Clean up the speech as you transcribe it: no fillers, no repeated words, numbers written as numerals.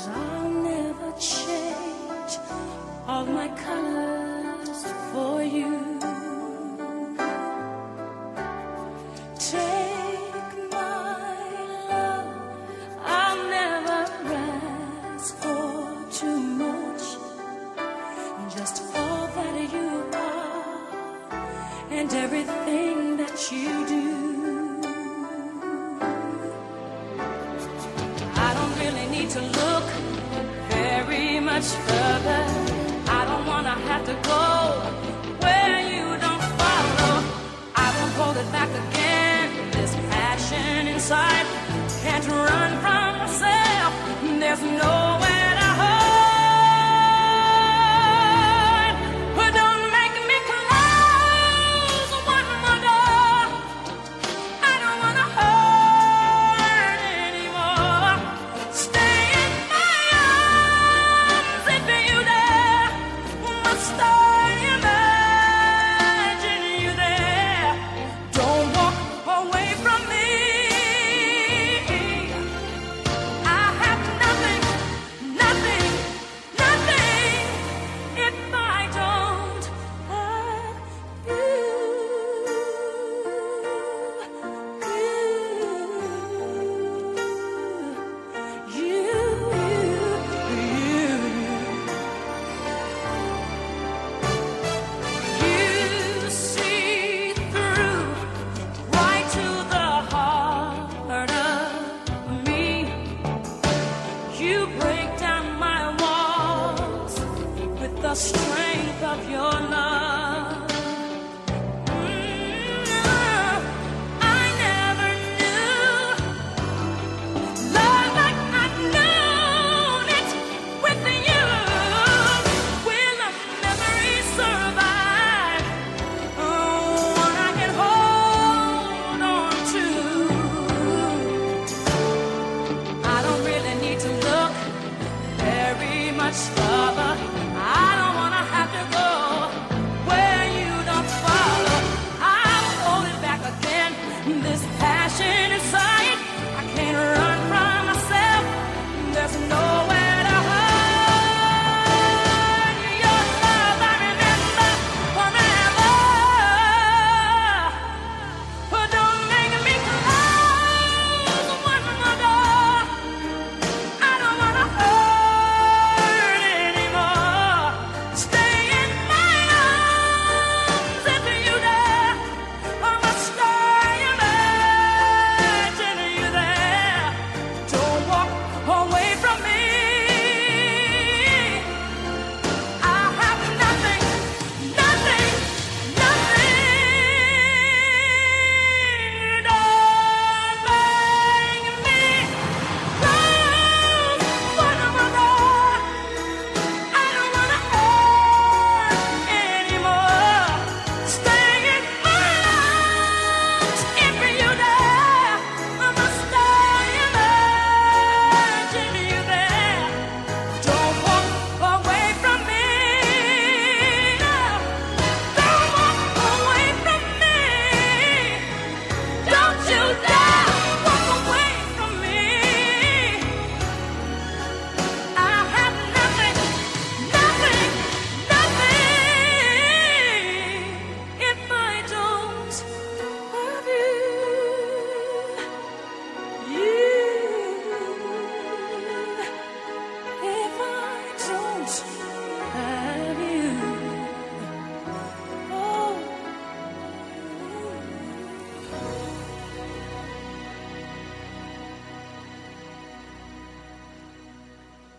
I'll never change all my colors for you. Take my love, I'll never ask for too much. Just all that you are and everything that you do. I don't really need to look very much further. I don't wanna have to go where you don't follow. I won't hold it back again. This passion inside can't run from myself. There's nowhere to hide. But don't make me close one more door. I don't wanna hurt anymore. Stay in my arms if you dare. Must I imagine you there? Don't walk away from me. I have nothing, nothing, nothing if I don't have you. You see through right to the heart of me. You break down my walls with the strength of your love. I never knew love like I've known it with you. Will a memory survive? One I can hold on to. I don't really need to look very much further.